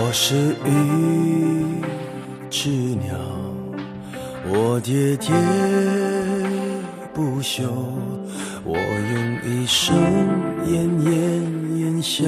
我是一只鸟，我喋喋不休，我用一生奄奄言笑，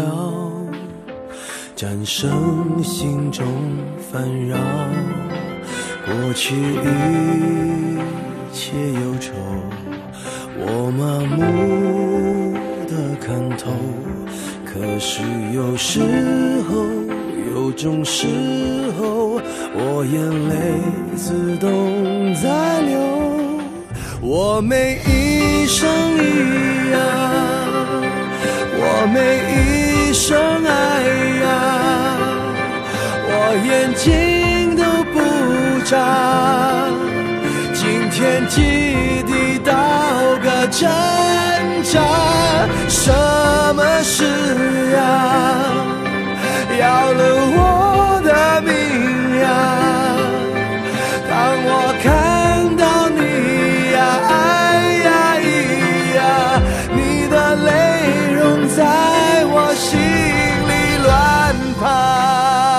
战胜心中烦扰。过去一切忧愁，我麻木地看透。可是有时候，有种时候，我眼泪自动在流。我没一生一样，我没一生爱呀，我眼睛都不眨，今天基地道个真假，什么事呀，要了我的命呀，当我看到你呀，哎呀咿呀，你的泪融在我心里乱爬。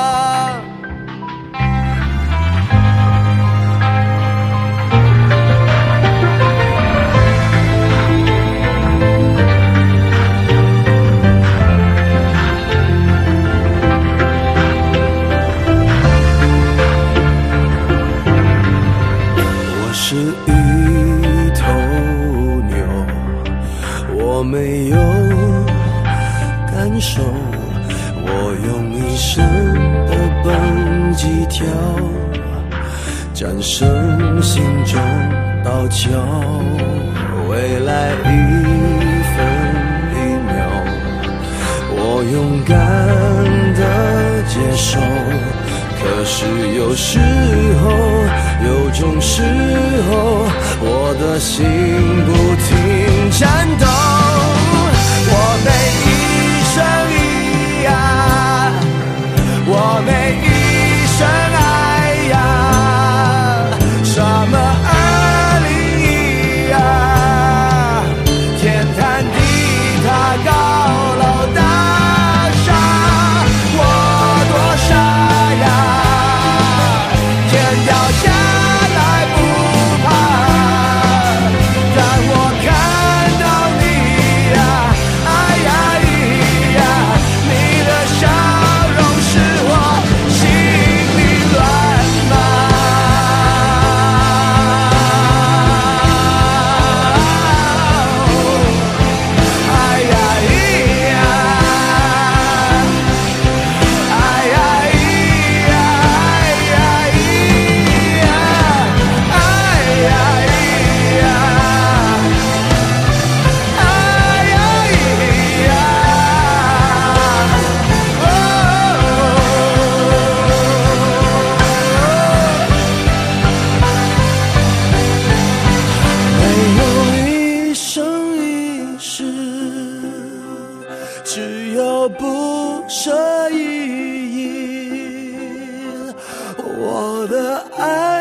是一头牛，我没有感受，我用一生的蹦极跳，战胜心中刀鞘。未来一分一秒，我勇敢地接受。可是有时候，有种时候，我的心不停颤抖。我没一生一呀，我没一生爱呀，什么201呀，天塌地塌高楼大厦，我多傻呀，掉下来不怕，但我看到你呀，哎呀咿呀，你的笑容使我心里乱麻。哎呀咿呀，哎呀咿呀，哎呀咿呀。只有不舍意义，我的爱